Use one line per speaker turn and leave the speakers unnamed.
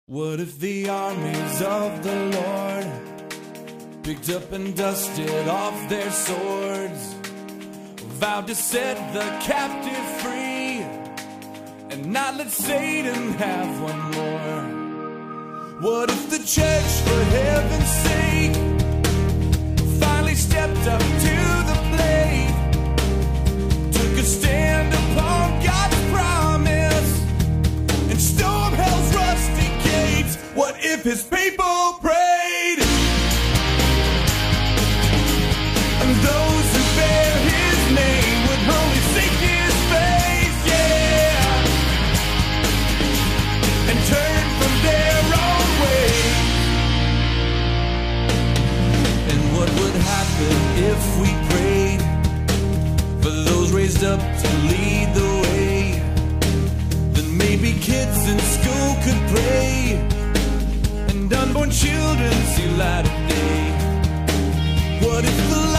What if the armies of the Lord picked up and dusted off their swords, vowed to set the captive free and not let Satan have one more? What if the church, for heaven's sake, finally stepped up to the plate, took a stand upon God's promise and stormed hell's rusty gates? What if his people prayed, and those who bear his name would humbly seek his face, yeah, and turn from their own way? And what would happen if we prayed for those raised up to lead the way? Then maybe kids in school could pray, and unborn children see light of day. What if the